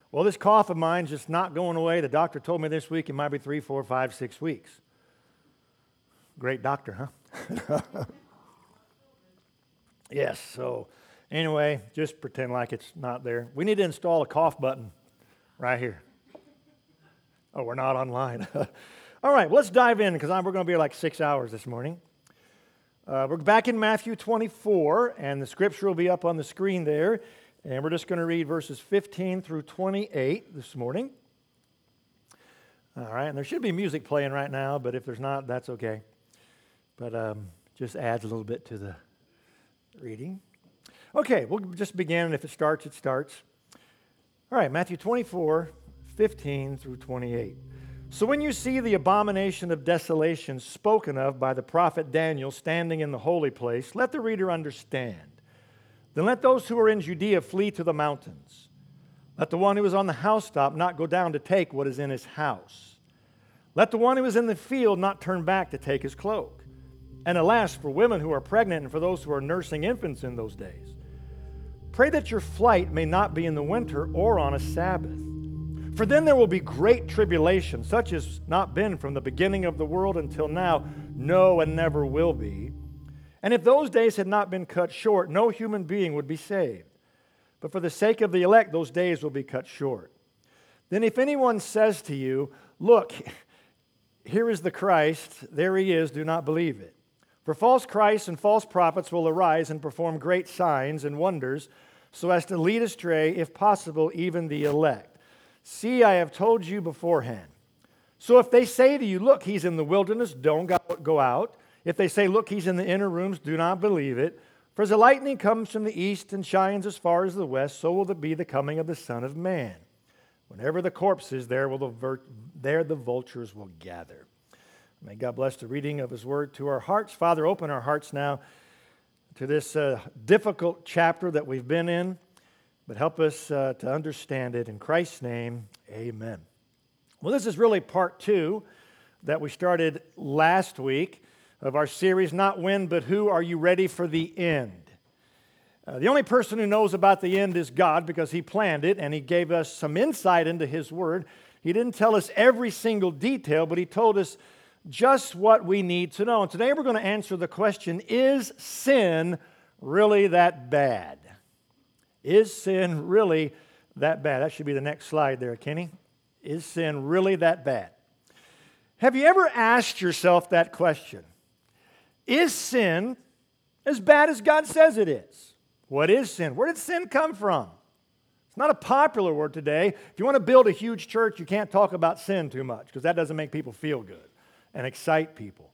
Well, this cough of mine's just not going away. The doctor told me this week it might be 3, 4, 5, 6 weeks. Great doctor, huh? Yes, so anyway, just pretend like it's not there. We need to install a cough button right here. Oh, we're not online. All right, well, let's dive in because we're going to be like 6 hours this morning. We're back in Matthew 24, and the scripture will be up on the screen there. And we're just going to read verses 15 through 28 this morning. All right, and there should be music playing right now, but if there's not, that's okay. But just adds a little bit to the reading. Okay, we'll just begin, and if it starts, it starts. All right, Matthew 24, 15 through 28. So when you see the abomination of desolation spoken of by the prophet Daniel standing in the holy place, let the reader understand. Then let those who are in Judea flee to the mountains. Let the one who is on the housetop not go down to take what is in his house. Let the one who is in the field not turn back to take his cloak. And alas, for women who are pregnant and for those who are nursing infants in those days. Pray that your flight may not be in the winter or on a Sabbath. For then there will be great tribulation, such as not been from the beginning of the world until now, no, and never will be. And if those days had not been cut short, no human being would be saved. But for the sake of the elect, those days will be cut short. Then if anyone says to you, look, here is the Christ, there he is, do not believe it. For false Christs and false prophets will arise and perform great signs and wonders, so as to lead astray, if possible, even the elect. See, I have told you beforehand. So if they say to you, look, he's in the wilderness, don't go out. If they say, look, he's in the inner rooms, do not believe it. For as the lightning comes from the east and shines as far as the west, so will it be the coming of the Son of Man. Whenever the corpse is, there the vultures will gather. May God bless the reading of his word to our hearts. Father, open our hearts now to this difficult chapter that we've been in, but help us to understand it. In Christ's name, amen. Well, this is really part 2 that we started last week of our series, Not When, But Who. Are you ready for the end? The only person who knows about the end is God because he planned it and he gave us some insight into his word. He didn't tell us every single detail, but he told us just what we need to know. And today we're going to answer the question, is sin really that bad? Is sin really that bad? That should be the next slide there, Kenny. Is sin really that bad? Have you ever asked yourself that question? Is sin as bad as God says it is? What is sin? Where did sin come from? It's not a popular word today. If you want to build a huge church, you can't talk about sin too much because that doesn't make people feel good and excite people.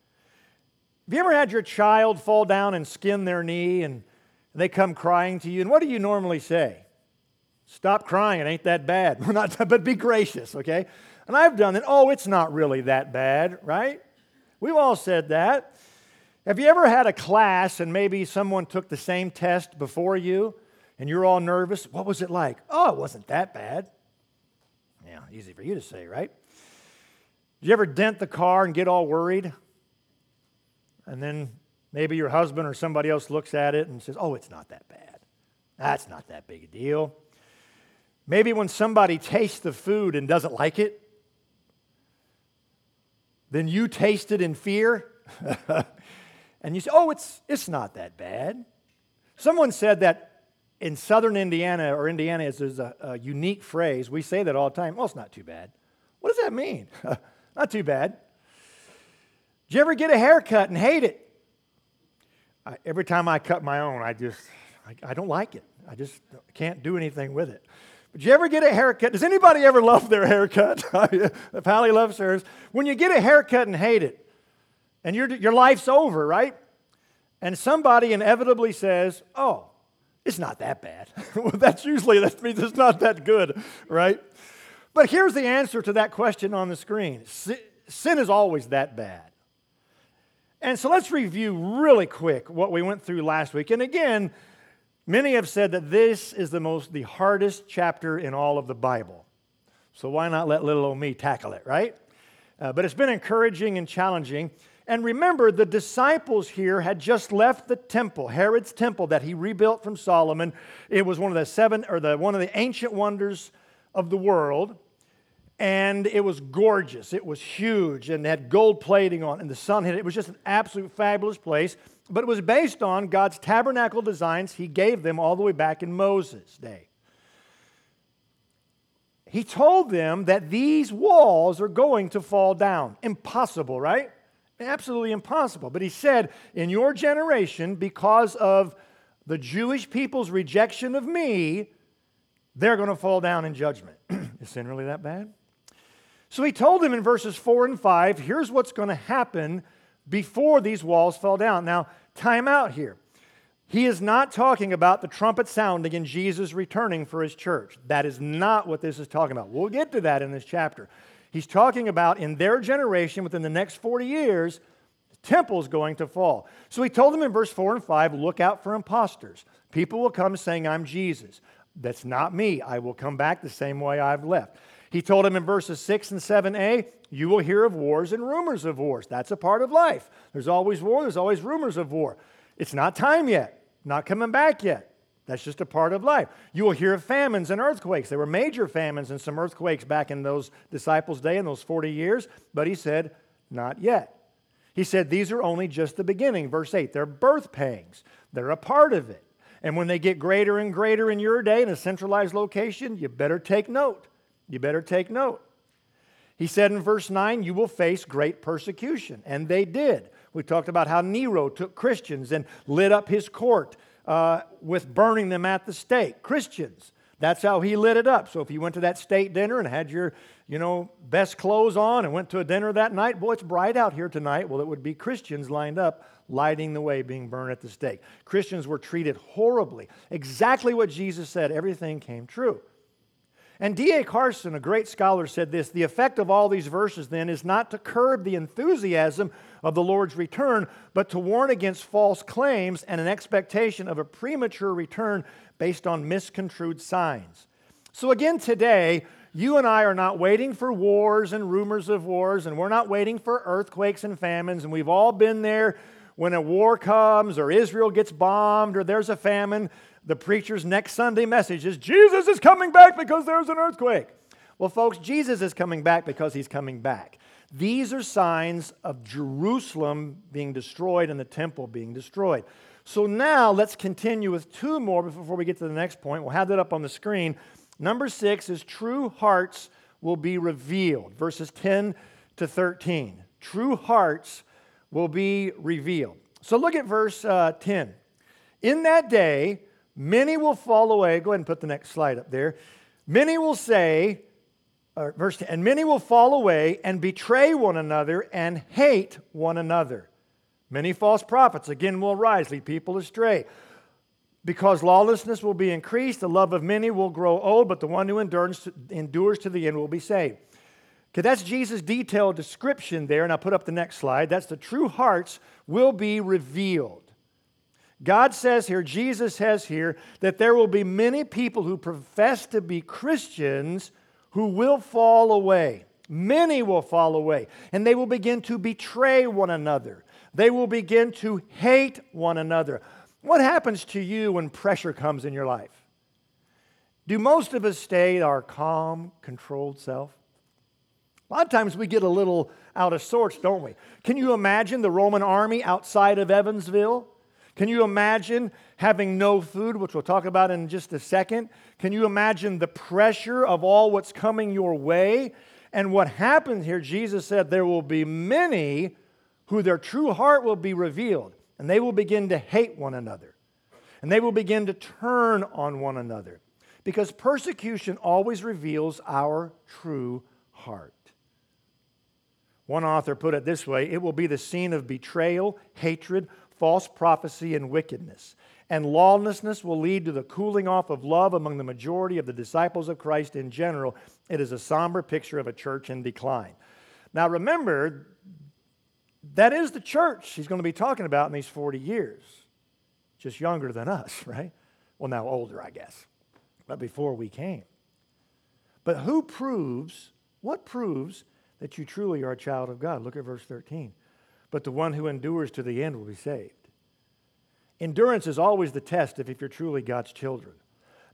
Have you ever had your child fall down and skin their knee and they come crying to you? And what do you normally say? Stop crying. It ain't that bad. But be gracious, okay? And I've done it. Oh, it's not really that bad, right? We've all said that. Have you ever had a class and maybe someone took the same test before you and you're all nervous? What was it like? Oh, it wasn't that bad. Yeah, easy for you to say, right? Did you ever dent the car and get all worried? And then maybe your husband or somebody else looks at it and says, oh, it's not that bad. That's not that big a deal. Maybe when somebody tastes the food and doesn't like it, then you taste it in fear. And you say, oh, it's not that bad. Someone said that in southern Indiana, or Indiana is a unique phrase. We say that all the time. Well, it's not too bad. What does that mean? Not too bad. Did you ever get a haircut and hate it? Every time I cut my own, I don't like it. I just can't do anything with it. But did you ever get a haircut? Does anybody ever love their haircut? Pally loves hers. When you get a haircut and hate it, and your life's over, right? And somebody inevitably says, oh, it's not that bad. Well, that means it's not that good, right? But here's the answer to that question on the screen. Sin is always that bad. And so let's review really quick what we went through last week. And again, many have said that this is the hardest chapter in all of the Bible. So why not let little old me tackle it, right? But it's been encouraging and challenging. And remember, the disciples here had just left the temple, Herod's temple that he rebuilt from Solomon. It was one of the ancient wonders of the world, and it was gorgeous. It was huge and had gold plating on it, and the sun hit it. It was just an absolute fabulous place, but it was based on God's tabernacle designs He gave them all the way back in Moses' day. He told them that these walls are going to fall down. Impossible, right? Absolutely impossible. But He said, in your generation, because of the Jewish people's rejection of me, they're going to fall down in judgment. Is sin really that bad? So He told them in verses 4 and 5, here's what's going to happen before these walls fell down. Now, time out here. He is not talking about the trumpet sounding and Jesus returning for His church. That is not what this is talking about. We'll get to that in this chapter. He's talking about in their generation, within the next 40 years, the temple's going to fall. So He told them in verse 4 and 5, look out for imposters. People will come saying, I'm Jesus. That's not me. I will come back the same way I've left. He told him in verses 6 and 7a, you will hear of wars and rumors of wars. That's a part of life. There's always war. There's always rumors of war. It's not time yet. Not coming back yet. That's just a part of life. You will hear of famines and earthquakes. There were major famines and some earthquakes back in those disciples' day in those 40 years. But He said, not yet. He said, these are only just the beginning. Verse 8, they're birth pangs. They're a part of it. And when they get greater and greater in your day in a centralized location, you better take note. You better take note. He said in verse 9, you will face great persecution. And they did. We talked about how Nero took Christians and lit up his court with burning them at the stake. Christians. That's how he lit it up. So if you went to that state dinner and had your, best clothes on and went to a dinner that night, boy, it's bright out here tonight. Well, it would be Christians lined up, lighting the way, being burned at the stake. Christians were treated horribly. Exactly what Jesus said. Everything came true. And D.A. Carson, a great scholar, said this, the effect of all these verses then is not to curb the enthusiasm of the Lord's return, but to warn against false claims and an expectation of a premature return based on misconstrued signs. So again today, you and I are not waiting for wars and rumors of wars, and we're not waiting for earthquakes and famines, and we've all been there when a war comes or Israel gets bombed or there's a famine. The preacher's next Sunday message is, Jesus is coming back because there's an earthquake. Well, folks, Jesus is coming back because He's coming back. These are signs of Jerusalem being destroyed and the temple being destroyed. So now let's continue with two more before we get to the next point. We'll have that up on the screen. Number 6 is true hearts will be revealed. Verses 10 to 13. True hearts will be revealed. So look at verse 10. In that day, many will fall away. Go ahead and put the next slide up there. Many will say, verse 10, and many will fall away and betray one another and hate one another. Many false prophets again will rise, lead people astray. Because lawlessness will be increased, the love of many will grow old, but the one who endures to the end will be saved. Okay, that's Jesus' detailed description there, and I'll put up the next slide. That's the true hearts will be revealed. God says here, Jesus says here, that there will be many people who profess to be Christians who will fall away. Many will fall away, and they will begin to betray one another. They will begin to hate one another. What happens to you when pressure comes in your life? Do most of us stay our calm, controlled self? A lot of times we get a little out of sorts, don't we? Can you imagine the Roman army outside of Evansville? Can you imagine having no food, which we'll talk about in just a second? Can you imagine the pressure of all what's coming your way? And what happens here, Jesus said there will be many who their true heart will be revealed, and they will begin to hate one another, and they will begin to turn on one another, because persecution always reveals our true heart. One author put it this way, it will be the scene of betrayal, hatred, false prophecy, and wickedness. And lawlessness will lead to the cooling off of love among the majority of the disciples of Christ in general. It is a somber picture of a church in decline. Now remember, that is the church he's going to be talking about in these 40 years. Just younger than us, right? Well, now older, I guess. But before we came. But what proves that you truly are a child of God? Look at verse 13. But the one who endures to the end will be saved. Endurance is always the test if you're truly God's children.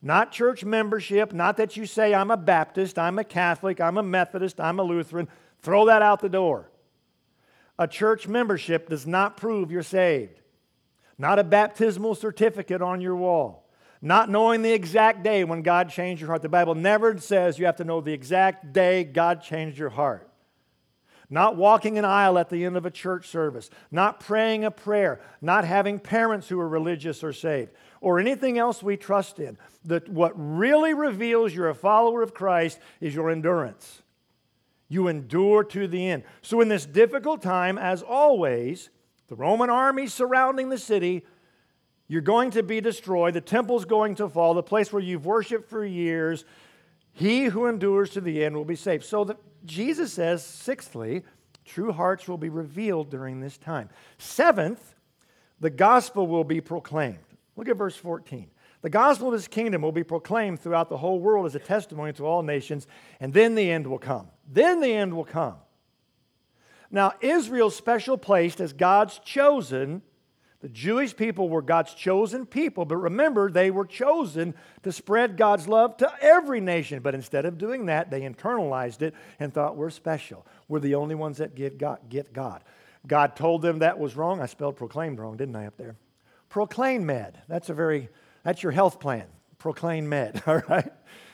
Not church membership, not that you say, I'm a Baptist, I'm a Catholic, I'm a Methodist, I'm a Lutheran. Throw that out the door. A church membership does not prove you're saved. Not a baptismal certificate on your wall. Not knowing the exact day when God changed your heart. The Bible never says you have to know the exact day God changed your heart. Not walking an aisle at the end of a church service. Not praying a prayer. Not having parents who are religious or saved. Or anything else we trust in. What really reveals you're a follower of Christ is your endurance. You endure to the end. So in this difficult time, as always, the Roman army surrounding the city, you're going to be destroyed. The temple's going to fall. The place where you've worshiped for years. He who endures to the end will be saved. So Jesus says, sixthly, true hearts will be revealed during this time. Seventh, the gospel will be proclaimed. Look at verse 14. The gospel of his kingdom will be proclaimed throughout the whole world as a testimony to all nations, and then the end will come. Then the end will come. Now, Israel's special placed as God's chosen. The Jewish people were God's chosen people, but remember, they were chosen to spread God's love to every nation. But instead of doing that, they internalized it and thought, we're special. We're the only ones that get God. God told them that was wrong. I spelled proclaimed wrong, didn't I, up there? Proclaim Med. That's your health plan. Proclaim Med, all right?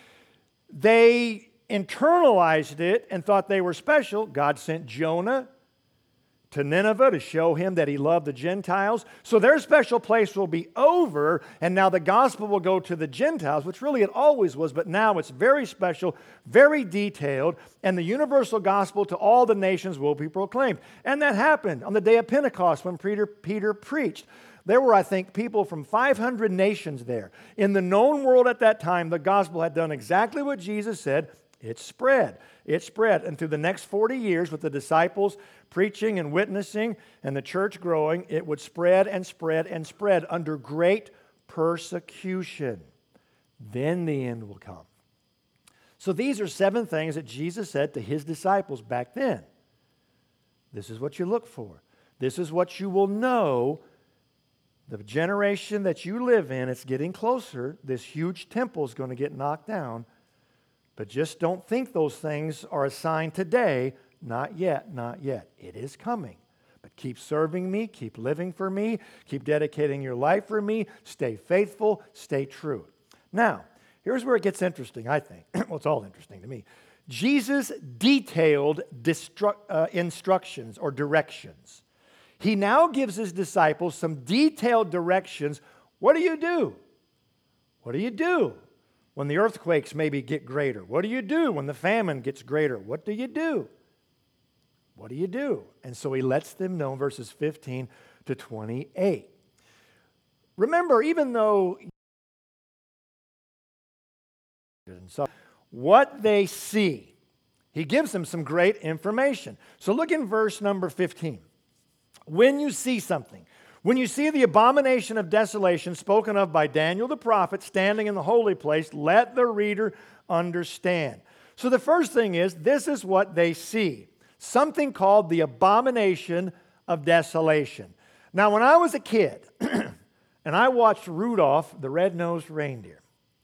They internalized it and thought they were special. God sent Jonah to Nineveh to show him that he loved the Gentiles. So their special place will be over, and now the gospel will go to the Gentiles, which really it always was, but now it's very special, very detailed, and the universal gospel to all the nations will be proclaimed. And that happened on the day of Pentecost when Peter preached. There were, I think, people from 500 nations there. In the known world at that time, the gospel had done exactly what Jesus said. It spread. It spread. And through the next 40 years, with the disciples preaching and witnessing and the church growing, it would spread and spread and spread under great persecution. Then the end will come. So these are 7 things that Jesus said to his disciples back then. This is what you look for. This is what you will know. The generation that you live in, it's getting closer. This huge temple is going to get knocked down. But just don't think those things are a sign today. Not yet, not yet. It is coming. But keep serving me, keep living for me, keep dedicating your life for me, stay faithful, stay true. Now, here's where it gets interesting, I think. Well, it's all interesting to me. Jesus detailed instructions or directions. He now gives his disciples some detailed directions. What do you do? What do you do when the earthquakes maybe get greater? What do you do when the famine gets greater? What do you do? What do you do? And so he lets them know in verses 15 to 28. Remember, even though what they see, he gives them some great information. So look in verse number 15. When you see something, when you see the abomination of desolation spoken of by Daniel the prophet standing in the holy place, let the reader understand. So the first thing is, this is what they see. Something called the abomination of desolation. Now, when I was a kid, and I watched Rudolph the Red-Nosed Reindeer,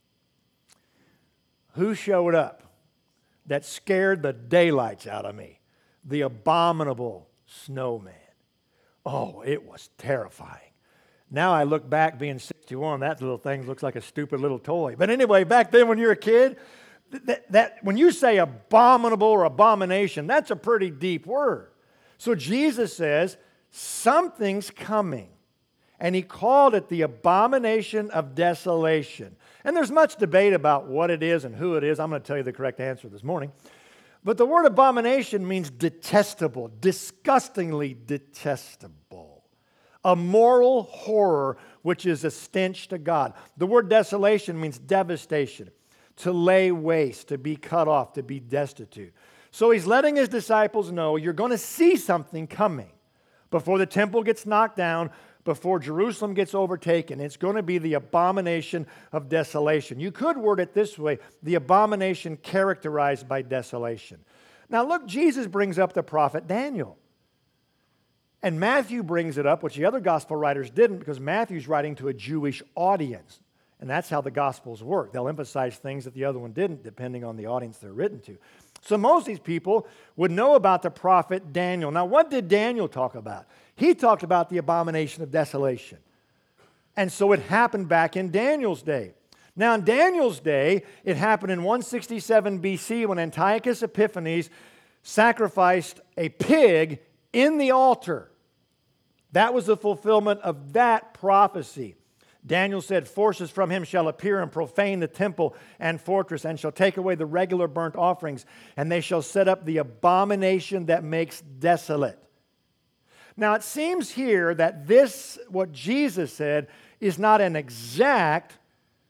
who showed up that scared the daylights out of me? The abominable snowman. Oh, it was terrifying. Now I look back, being 61, that little thing looks like a stupid little toy. But anyway, back then when you're a kid, that when you say abominable or abomination, that's a pretty deep word. So Jesus says, something's coming. And he called it the abomination of desolation. And there's much debate about what it is and who it is. I'm going to tell you the correct answer this morning. But the word abomination means detestable, disgustingly detestable. A moral horror, which is a stench to God. The word desolation means devastation, to lay waste, to be cut off, to be destitute. So he's letting his disciples know you're going to see something coming before the temple gets knocked down, before Jerusalem gets overtaken. It's going to be the abomination of desolation. You could word it this way, the abomination characterized by desolation. Now look, Jesus brings up the prophet Daniel. And Matthew brings it up, which the other gospel writers didn't, because Matthew's writing to a Jewish audience. And that's how the Gospels work. They'll emphasize things that the other one didn't, depending on the audience they're written to. So most of these people would know about the prophet Daniel. Now, what did Daniel talk about? He talked about the abomination of desolation. And so it happened back in Daniel's day. Now, in Daniel's day, it happened in 167 BC when Antiochus Epiphanes sacrificed a pig in the altar. That was the fulfillment of that prophecy. Daniel said, forces from him shall appear and profane the temple and fortress, and shall take away the regular burnt offerings, and they shall set up the abomination that makes desolate. Now, it seems here that this, what Jesus said, is not an exact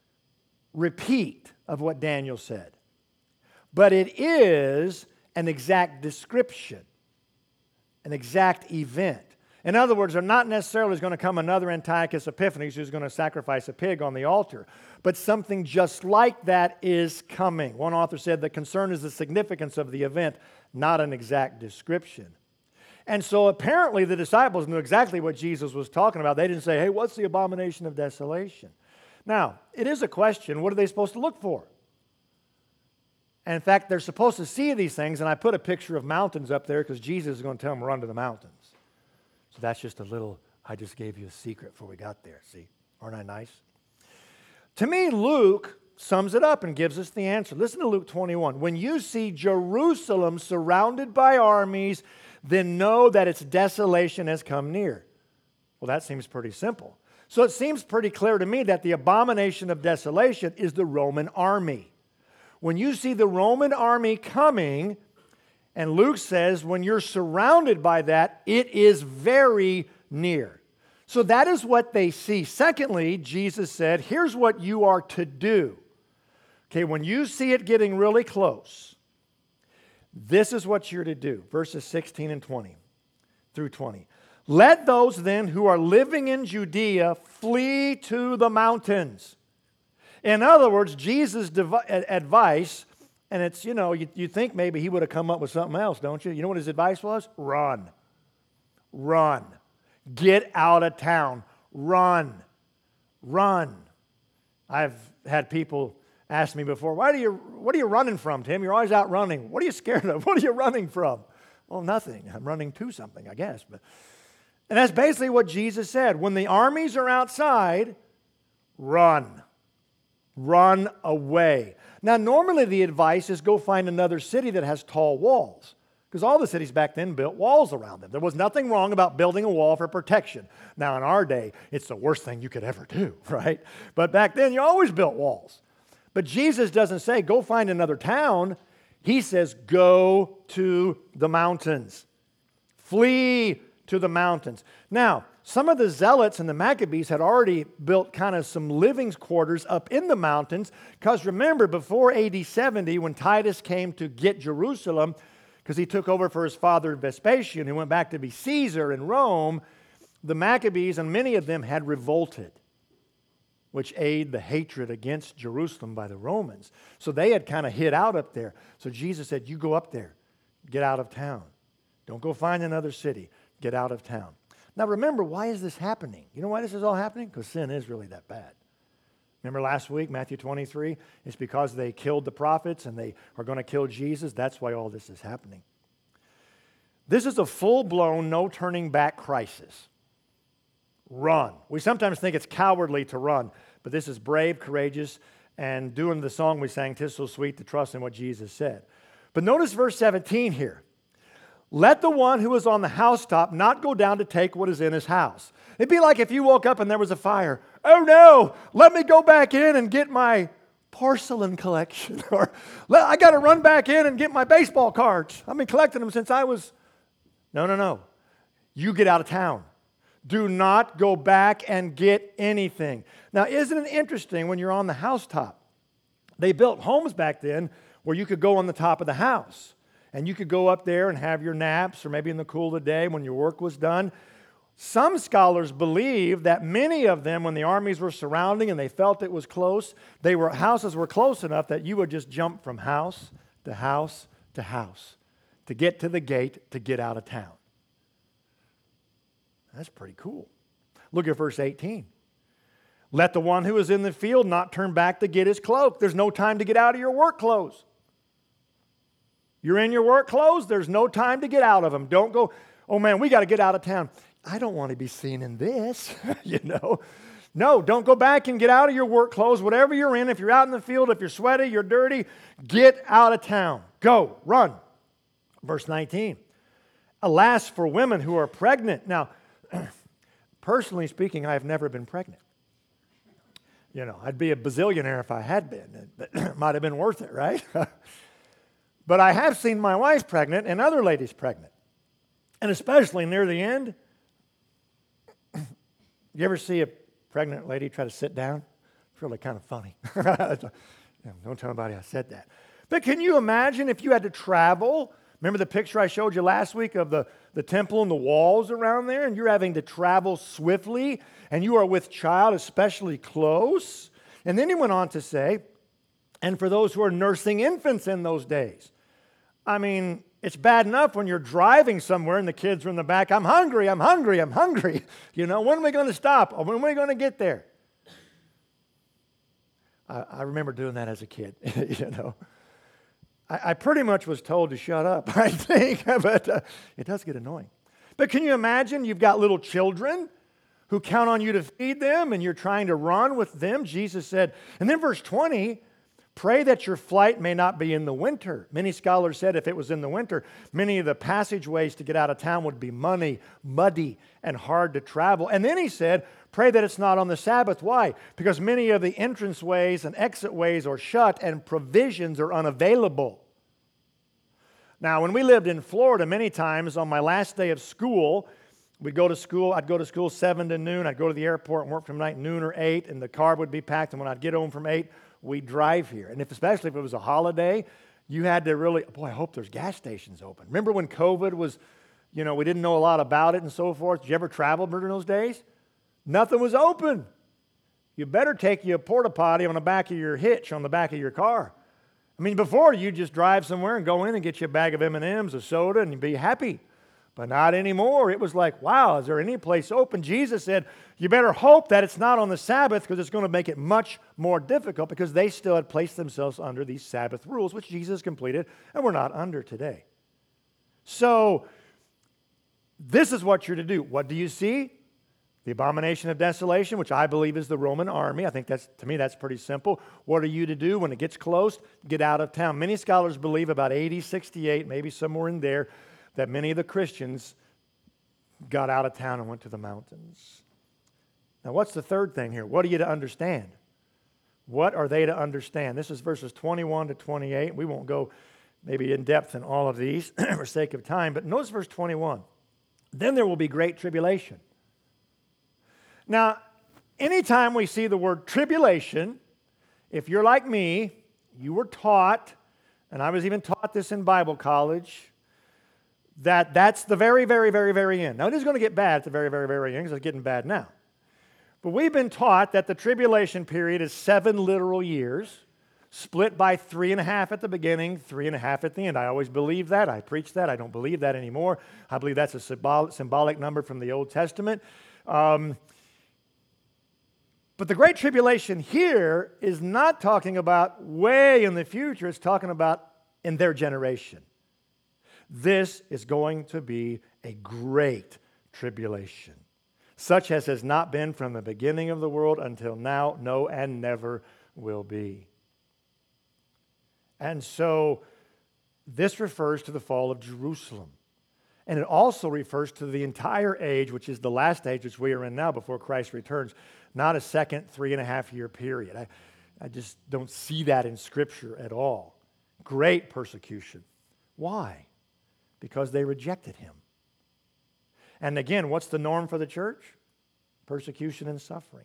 repeat of what Daniel said, but it is an exact description, an exact event. In other words, there not necessarily is going to come another Antiochus Epiphanes who's going to sacrifice a pig on the altar, but something just like that is coming. One author said the concern is the significance of the event, not an exact description. And so apparently the disciples knew exactly what Jesus was talking about. They didn't say, hey, what's the abomination of desolation? Now, it is a question, what are they supposed to look for? And in fact, they're supposed to see these things, and I put a picture of mountains up there because Jesus is going to tell them to run to the mountains. So that's just a little, I just gave you a secret before we got there. See, aren't I nice? To me, Luke sums it up and gives us the answer. Listen to Luke 21. When you see Jerusalem surrounded by armies, then know that its desolation has come near. Well, that seems pretty simple. So it seems pretty clear to me that the abomination of desolation is the Roman army. When you see the Roman army coming, and Luke says when you're surrounded by that, it is very near. So that is what they see. Secondly, Jesus said, here's what you are to do. Okay, when you see it getting really close, this is what you're to do. Verses 16 and 20 through 20. Let those then who are living in Judea flee to the mountains. In other words, Jesus' advice, and it's, you think maybe he would have come up with something else, don't you? You know what his advice was? Run. Run. Get out of town. Run. Run. I've had people ask me before, what are you running from, Tim? You're always out running. What are you scared of? What are you running from? Well, nothing. I'm running to something, I guess. And that's basically what Jesus said. When the armies are outside, run. Run away. Now, normally the advice is go find another city that has tall walls, because all the cities back then built walls around them. There was nothing wrong about building a wall for protection. Now, in our day, it's the worst thing you could ever do, right? But back then, you always built walls. But Jesus doesn't say, go find another town. He says, go to the mountains. Flee to the mountains. Now, some of the zealots and the Maccabees had already built kind of some living quarters up in the mountains, because remember, before AD 70, when Titus came to get Jerusalem, because he took over for his father Vespasian, who went back to be Caesar in Rome, the Maccabees and many of them had revolted, which aided the hatred against Jerusalem by the Romans. So they had kind of hid out up there. So Jesus said, you go up there, get out of town. Don't go find another city. Get out of town. Now remember, why is this happening? You know why this is all happening? Because sin is really that bad. Remember last week, Matthew 23? It's because they killed the prophets and they are going to kill Jesus. That's why all this is happening. This is a full-blown, no-turning-back crisis. Run. We sometimes think it's cowardly to run, but this is brave, courageous, and doing the song we sang, "'Tis so sweet to trust in what Jesus said." But notice verse 17 here. Let the one who is on the housetop not go down to take what is in his house. It'd be like if you woke up and there was a fire. Oh no, let me go back in and get my porcelain collection. Or I got to run back in and get my baseball cards. I've been collecting them since I was... No. You get out of town. Do not go back and get anything. Now, isn't it interesting when you're on the housetop? They built homes back then where you could go on the top of the house. And you could go up there and have your naps, or maybe in the cool of the day when your work was done. Some scholars believe that many of them, when the armies were surrounding and they felt it was close, houses were close enough that you would just jump from house to house to house to get to the gate to get out of town. That's pretty cool. Look at verse 18. Let the one who is in the field not turn back to get his cloak. There's no time to get out of your work clothes. You're in your work clothes, there's no time to get out of them. Don't go, oh man, we got to get out of town. I don't want to be seen in this, you know. No, don't go back and get out of your work clothes, whatever you're in. If you're out in the field, if you're sweaty, you're dirty, get out of town. Go, run. Verse 19. Alas for women who are pregnant. Now, personally speaking, I have never been pregnant. You know, I'd be a bazillionaire if I had been. It might have been worth it, right? But I have seen my wife pregnant and other ladies pregnant. And especially near the end. You ever see a pregnant lady try to sit down? It's really kind of funny. Don't tell anybody I said that. But can you imagine if you had to travel? Remember the picture I showed you last week of the temple and the walls around there? And you're having to travel swiftly, and you are with child, especially close. And then he went on to say, and for those who are nursing infants in those days. I mean, it's bad enough when you're driving somewhere and the kids are in the back, I'm hungry, I'm hungry, I'm hungry. You know, when are we going to stop? When are we going to get there? I remember doing that as a kid, you know. I pretty much was told to shut up, I think, but it does get annoying. But can you imagine you've got little children who count on you to feed them and you're trying to run with them? Jesus said, and then verse 20, pray that your flight may not be in the winter. Many scholars said if it was in the winter, many of the passageways to get out of town would be muddy, and hard to travel. And then he said, pray that it's not on the Sabbath. Why? Because many of the entranceways and exitways are shut and provisions are unavailable. Now, when we lived in Florida, many times on my last day of school, I'd go to school 7 to noon. I'd go to the airport and work from night noon or 8, and the car would be packed. And when I'd get home from 8, we'd drive here. And especially if it was a holiday, you had to really, boy, I hope there's gas stations open. Remember when COVID was, you know, we didn't know a lot about it and so forth. Did you ever travel during those days? Nothing was open. You better take you a porta potty on the back of your hitch on the back of your car. I mean, before you just drive somewhere and go in and get you a bag of M&Ms, a soda, and you'd be happy. But not anymore. It was like, wow, is there any place open? Jesus said, you better hope that it's not on the Sabbath because it's going to make it much more difficult because they still had placed themselves under these Sabbath rules, which Jesus completed, and we're not under today. So, this is what you're to do. What do you see? The abomination of desolation, which I believe is the Roman army. I think to me, that's pretty simple. What are you to do when it gets close? Get out of town. Many scholars believe about 80, 68, maybe somewhere in there, that many of the Christians got out of town and went to the mountains. Now, what's the third thing here? What are you to understand? What are they to understand? This is verses 21 to 28. We won't go maybe in depth in all of these for sake of time, but notice verse 21. Then there will be great tribulation. Now, anytime we see the word tribulation, if you're like me, you were taught, and I was even taught this in Bible college, that's the very, very, very, very end. Now, it is going to get bad at the very, very, very end because it's getting bad now. But we've been taught that the tribulation period is 7 literal years, split by 3.5 at the beginning, 3.5 at the end. I always believed that. I preach that. I don't believe that anymore. I believe that's a symbolic number from the Old Testament. But the Great Tribulation here is not talking about way in the future. It's talking about in their generation. This is going to be a great tribulation, such as has not been from the beginning of the world until now, no, and never will be. And so this refers to the fall of Jerusalem. And it also refers to the entire age, which is the last age which we are in now before Christ returns, not a second 3.5-year period. I just don't see that in Scripture at all. Great persecution. Why? Because they rejected him. And again, what's the norm for the church? Persecution and suffering.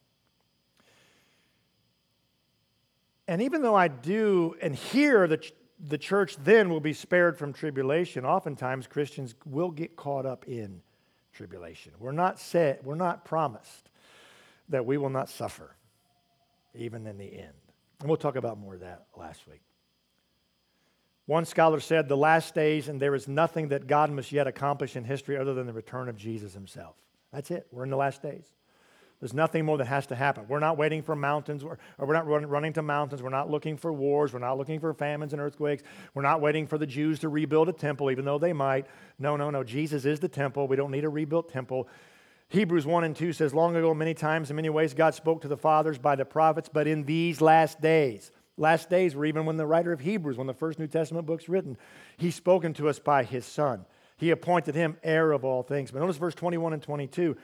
And even though I do, and here the church then will be spared from tribulation, oftentimes Christians will get caught up in tribulation. We're not promised that we will not suffer, even in the end. And we'll talk about more of that last week. One scholar said, the last days, and there is nothing that God must yet accomplish in history other than the return of Jesus himself. That's it. We're in the last days. There's nothing more that has to happen. We're not waiting for mountains, or we're not running to mountains. We're not looking for wars. We're not looking for famines and earthquakes. We're not waiting for the Jews to rebuild a temple, even though they might. No. Jesus is the temple. We don't need a rebuilt temple. Hebrews 1 and 2 says, long ago, many times, in many ways, God spoke to the fathers by the prophets, but in these last days were even when the writer of Hebrews, when the first New Testament book's written, He's spoken to us by His Son. He appointed Him heir of all things. But notice verse 21 and 22.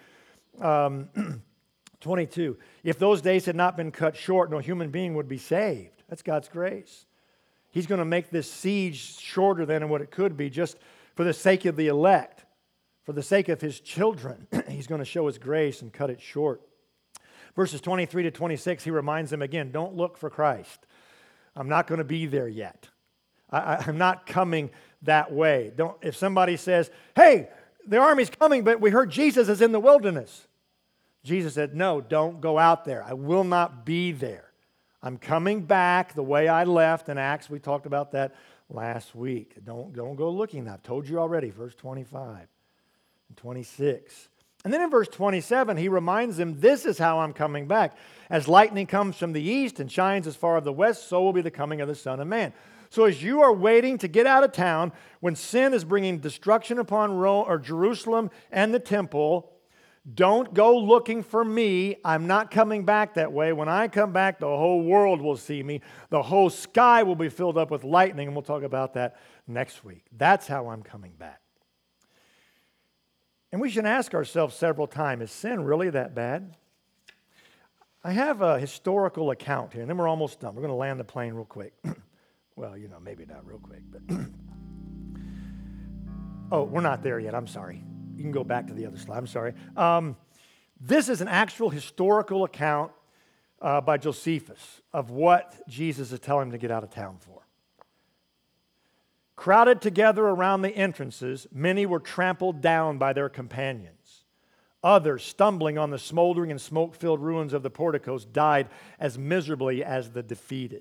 22, if those days had not been cut short, no human being would be saved. That's God's grace. He's going to make this siege shorter than what it could be just for the sake of the elect, for the sake of His children. He's going to show His grace and cut it short. Verses 23 to 26, He reminds them again, don't look for Christ. I'm not going to be there yet. I'm not coming that way. If somebody says, hey, the army's coming, but we heard Jesus is in the wilderness. Jesus said, no, don't go out there. I will not be there. I'm coming back the way I left in Acts. We talked about that last week. Don't go looking. I've told you already, verse 25 and 26. And then in verse 27, He reminds them, this is how I'm coming back. As lightning comes from the east and shines as far as the west, so will be the coming of the Son of Man. So as you are waiting to get out of town, when sin is bringing destruction upon Rome or Jerusalem and the temple, don't go looking for me. I'm not coming back that way. When I come back, the whole world will see me. The whole sky will be filled up with lightning, and we'll talk about that next week. That's how I'm coming back. And we should ask ourselves several times, is sin really that bad? I have a historical account here, and then we're almost done. We're going to land the plane real quick. Well, maybe not real quick, but... Oh, we're not there yet. I'm sorry. You can go back to the other slide. I'm sorry. This is an actual historical account by Josephus of what Jesus is telling him to get out of town for. Crowded together around the entrances, many were trampled down by their companions. Others, stumbling on the smoldering and smoke-filled ruins of the porticos, died as miserably as the defeated.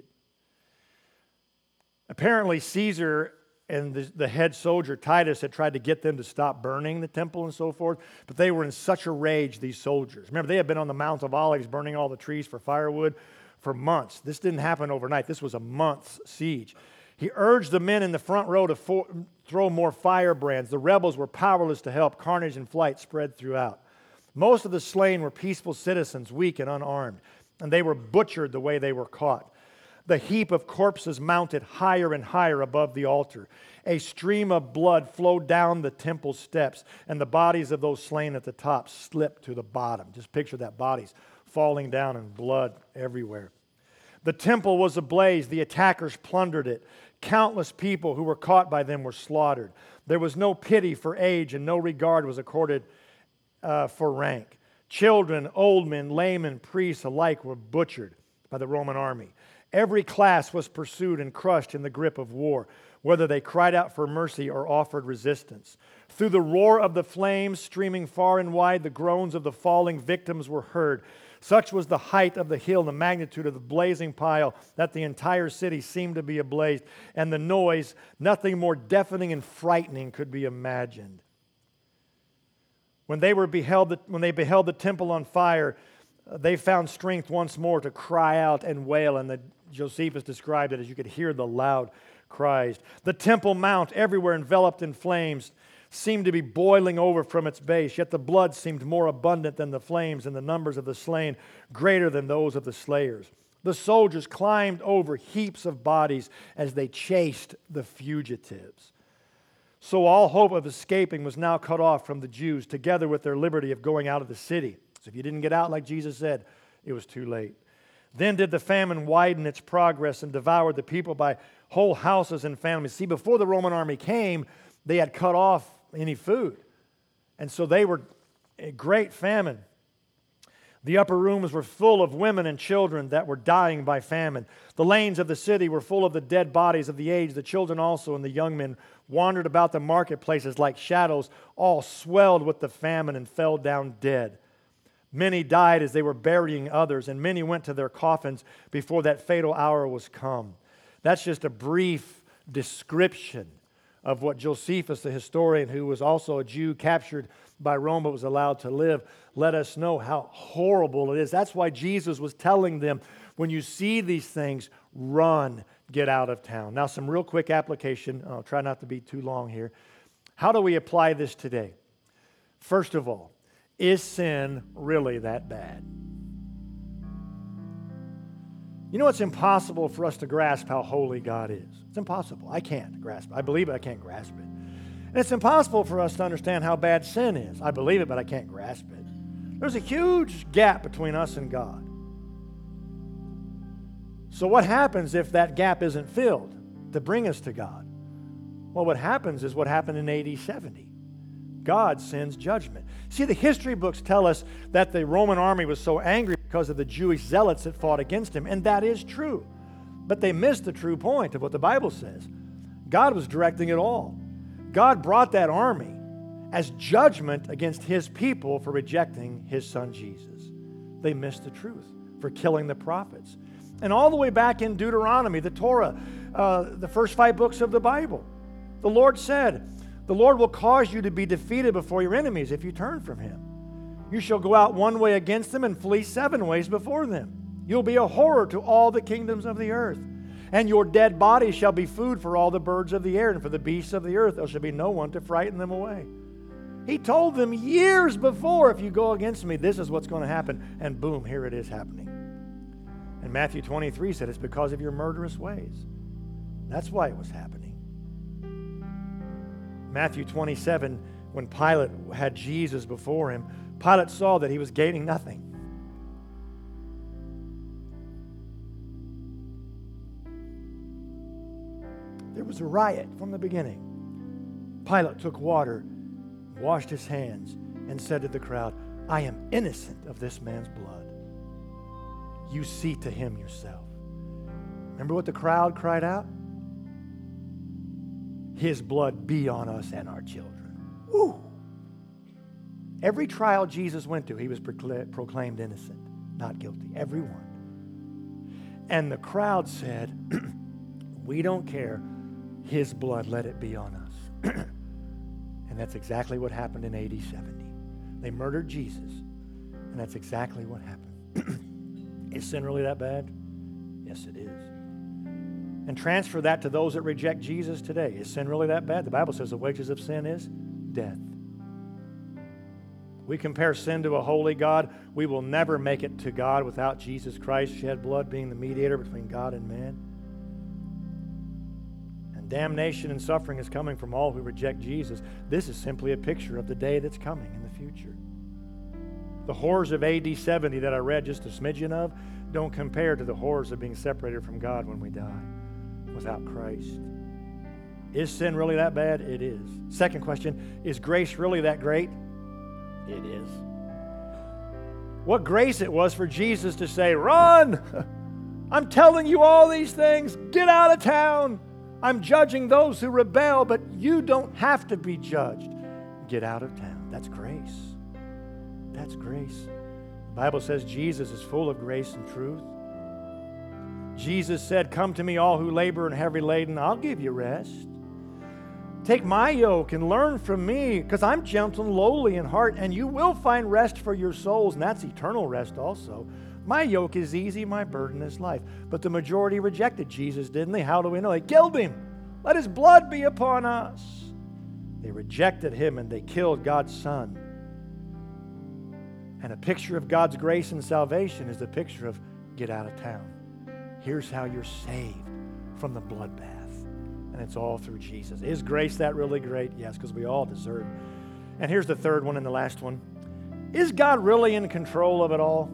Apparently, Caesar and the head soldier, Titus, had tried to get them to stop burning the temple and so forth, but they were in such a rage, these soldiers. Remember, they had been on the Mount of Olives burning all the trees for firewood for months. This didn't happen overnight. This was a month's siege. He urged the men in the front row to throw more firebrands. The rebels were powerless to help. Carnage and flight spread throughout. Most of the slain were peaceful citizens, weak and unarmed, and they were butchered the way they were caught. The heap of corpses mounted higher and higher above the altar. A stream of blood flowed down the temple steps, and the bodies of those slain at the top slipped to the bottom. Just picture that, bodies falling down and blood everywhere. The temple was ablaze. The attackers plundered it. Countless people who were caught by them were slaughtered. There was no pity for age, and no regard was accorded for rank. Children, old men, laymen, priests alike were butchered by the Roman army. Every class was pursued and crushed in the grip of war, whether they cried out for mercy or offered resistance. Through the roar of the flames streaming far and wide, the groans of the falling victims were heard. Such was the height of the hill, the magnitude of the blazing pile, that the entire city seemed to be ablaze, and the noise, nothing more deafening and frightening could be imagined. When they beheld the temple on fire, they found strength once more to cry out and wail, and Josephus described it as you could hear the loud cries. The Temple Mount, everywhere enveloped in flames, seemed to be boiling over from its base, yet the blood seemed more abundant than the flames, and the numbers of the slain greater than those of the slayers. The soldiers climbed over heaps of bodies as they chased the fugitives. So all hope of escaping was now cut off from the Jews, together with their liberty of going out of the city. So if you didn't get out like Jesus said, it was too late. Then did the famine widen its progress and devoured the people by whole houses and families. See, before the Roman army came, they had cut off any food. And so they were a great famine. The upper rooms were full of women and children that were dying by famine. The lanes of the city were full of the dead bodies of the aged. The children also and the young men wandered about the marketplaces like shadows, all swelled with the famine and fell down dead. Many died as they were burying others, and many went to their coffins before that fatal hour was come. That's just a brief description of what Josephus, the historian, who was also a Jew, captured by Rome but was allowed to live, let us know how horrible it is. That's why Jesus was telling them, when you see these things, run, get out of town. Now, some real quick application. I'll try not to be too long here. How do we apply this today? First of all, is sin really that bad? You know, it's impossible for us to grasp how holy God is. It's impossible. I can't grasp it. I believe it, I can't grasp it. And it's impossible for us to understand how bad sin is. I believe it, but I can't grasp it. There's a huge gap between us and God. So what happens if that gap isn't filled to bring us to God? Well, what happens is what happened in AD 70. God sends judgment. See, the history books tell us that the Roman army was so angry because of the Jewish zealots that fought against him, and that is true. But they missed the true point of what the Bible says. God was directing it all. God brought that army as judgment against his people for rejecting his son Jesus. They missed the truth, for killing the prophets. And all the way back in Deuteronomy, the Torah, the first 5 books of the Bible, the Lord said, the Lord will cause you to be defeated before your enemies if you turn from him. You shall go out one way against them and flee 7 ways before them. You'll be a horror to all the kingdoms of the earth. And your dead body shall be food for all the birds of the air and for the beasts of the earth. There shall be no one to frighten them away. He told them years before, if you go against me, this is what's going to happen. And boom, here it is happening. And Matthew 23 said it's because of your murderous ways. That's why it was happening. Matthew 27, when Pilate had Jesus before him, Pilate saw that he was gaining nothing. There was a riot from the beginning. Pilate took water, washed his hands, and said to the crowd, I am innocent of this man's blood. You see to him yourself. Remember what the crowd cried out? His blood be on us and our children. Woo! Every trial Jesus went to, he was proclaimed innocent, not guilty. Every one. And the crowd said, we don't care. His blood, let it be on us. And that's exactly what happened in AD 70. They murdered Jesus. And that's exactly what happened. Is sin really that bad? Yes, it is. And transfer that to those that reject Jesus today. Is sin really that bad? The Bible says the wages of sin is death. We compare sin to a holy God. We will never make it to God without Jesus Christ shed blood being the mediator between God and man. And damnation and suffering is coming from all who reject Jesus. This is simply a picture of the day that's coming in the future. The horrors of AD 70 that I read just a smidgen of don't compare to the horrors of being separated from God when we die without Christ. Is sin really that bad? It is. Second question, is grace really that great? It is. What grace it was for Jesus to say, run! I'm telling you all these things. Get out of town. I'm judging those who rebel, but you don't have to be judged. Get out of town. That's grace. That's grace. The Bible says Jesus is full of grace and truth. Jesus said, come to me all who labor and heavy laden, I'll give you rest. Take my yoke and learn from me, because I'm gentle and lowly in heart, and you will find rest for your souls, and that's eternal rest also. My yoke is easy, my burden is light. But the majority rejected Jesus, didn't they? How do we know? They killed him. Let his blood be upon us. They rejected him, and they killed God's Son. And a picture of God's grace and salvation is the picture of get out of town. Here's how you're saved from the bloodbath. And it's all through Jesus. Is grace that really great? Yes, because we all deserve it. And here's the third one and the last one. Is God really in control of it all?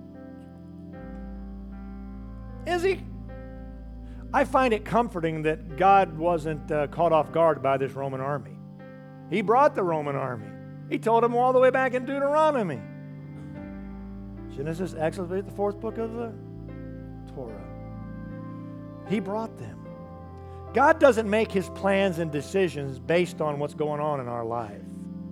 Is he? I find it comforting that God wasn't caught off guard by this Roman army. He brought the Roman army. He told them all the way back in Deuteronomy. Genesis, Exodus, the 4th book of the Torah. He brought them. God doesn't make his plans and decisions based on what's going on in our life.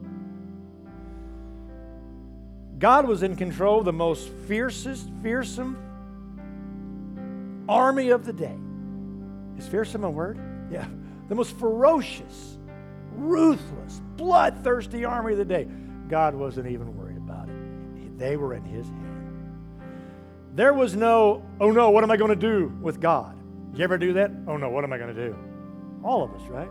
God was in control of the most fearsome army of the day. Is fearsome a word? Yeah. the most ferocious, ruthless, bloodthirsty army of the day. God wasn't even worried about it. They were in His hand. There was no, oh no, what am I going to do with God? Did you ever do that? Oh no, what am I going to do? All of us, right?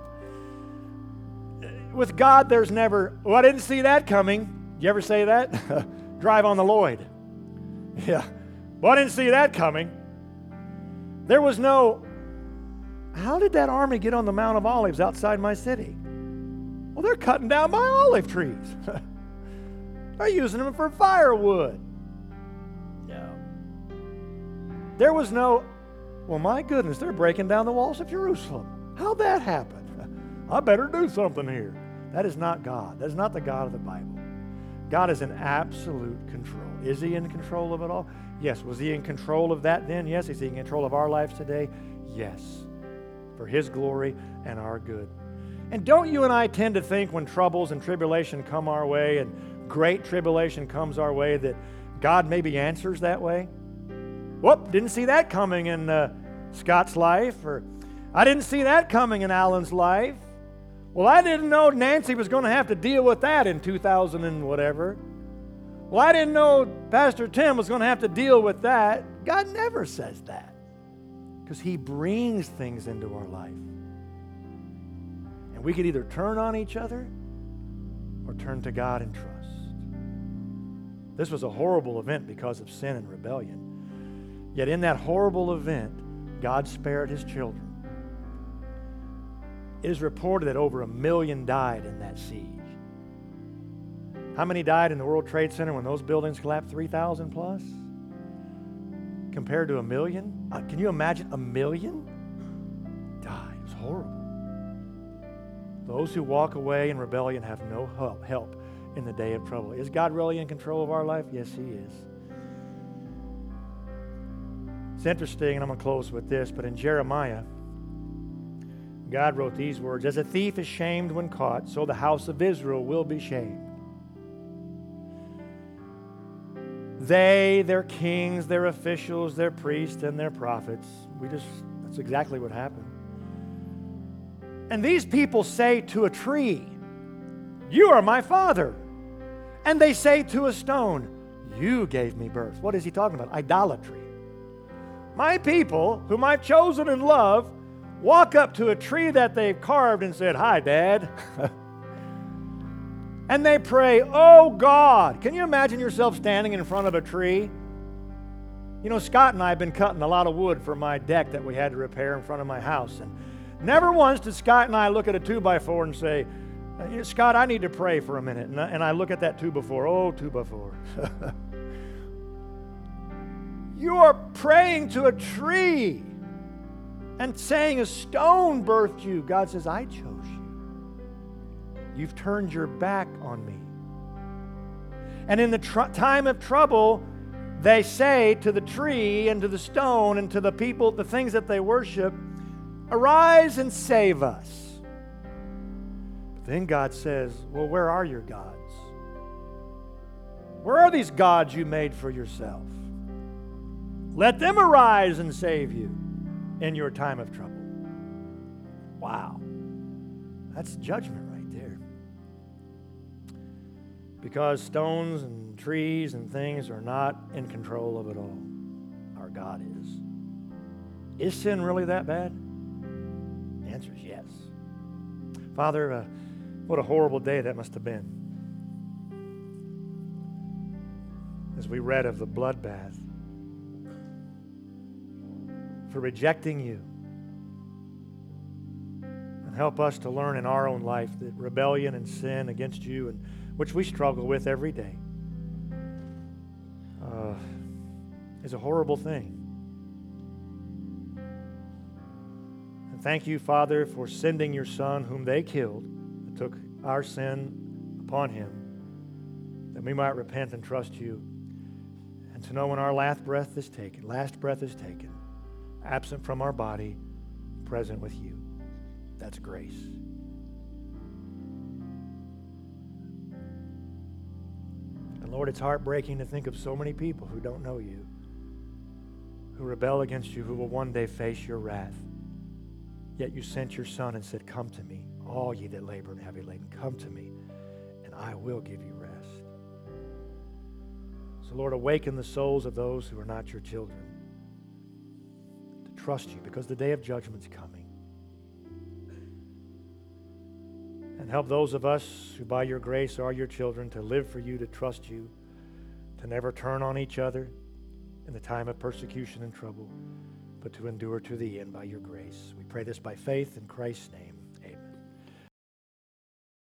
With God, there's never, oh, I didn't see that coming. Did you ever say that? Drive on the Lloyd. Yeah. Well, I didn't see that coming. There was no, how did that army get on the Mount of Olives outside my city? Well, they're cutting down my olive trees. They're using them for firewood. No. There was no, well, my goodness, they're breaking down the walls of Jerusalem. How'd that happen? I better do something here. That is not God. That is not the God of the Bible. God is in absolute control. Is He in control of it all? Yes. Was He in control of that then? Yes. Is He in control of our lives today? Yes. For His glory and our good. And don't you and I tend to think when troubles and tribulation come our way and great tribulation comes our way that God maybe answers that way? Whoop, didn't see that coming in Scott's life, or I didn't see that coming in Alan's life. Well, I didn't know Nancy was going to have to deal with that in 2000 and whatever. Well, I didn't know Pastor Tim was going to have to deal with that. God never says that because He brings things into our life. And we could either turn on each other or turn to God in trust. This was a horrible event because of sin and rebellion. Yet in that horrible event, God spared His children. It is reported that over 1 million died in that siege. How many died in the World Trade Center when those buildings collapsed? 3,000 plus? Compared to 1 million? Can you imagine 1 million? Died. It was horrible. Those who walk away in rebellion have no help in the day of trouble. Is God really in control of our life? Yes, He is. It's interesting, and I'm going to close with this, but in Jeremiah, God wrote these words, "As a thief is shamed when caught, so the house of Israel will be shamed. They, their kings, their officials, their priests, and their prophets." That's exactly what happened. "And these people say to a tree, 'You are my father.' And they say to a stone, 'You gave me birth.'" What is he talking about? Idolatry. My people, whom I've chosen and loved, walk up to a tree that they've carved and said, "Hi, Dad." And they pray, "Oh, God." Can you imagine yourself standing in front of a tree? You know, Scott and I have been cutting a lot of wood for my deck that we had to repair in front of my house. And never once did Scott and I look at a 2x4 and say, "Scott, I need to pray for a minute." And I look at that 2x4. Oh, 2x4. You are praying to a tree and saying a stone birthed you. God says, "I chose you. You've turned your back on me." And in the time of trouble, they say to the tree and to the stone and to the people, the things that they worship, "Arise and save us." But then God says, "Well, where are your gods? Where are these gods you made for yourself? Let them arise and save you in your time of trouble." Wow. That's judgment right there. Because stones and trees and things are not in control of it all. Our God is. Is sin really that bad? The answer is yes. Father, what a horrible day that must have been. As we read of the bloodbath, for rejecting you. And help us to learn in our own life that rebellion and sin against you, and which we struggle with every day, is a horrible thing. And thank you, Father, for sending your Son, whom they killed, that took our sin upon Him, that we might repent and trust you, and to know when our last breath is taken, absent from our body, present with you. That's grace. And Lord, it's heartbreaking to think of so many people who don't know you, who rebel against you, who will one day face your wrath. Yet you sent your Son and said, come to me, all ye that labor and heavy laden, come to me, and I will give you rest. So, Lord, awaken the souls of those who are not your children to trust you, because the day of judgment's coming. And help those of us who by your grace are your children to live for you, to trust you, to never turn on each other in the time of persecution and trouble, but to endure to the end by your grace. We pray this by faith in Christ's name.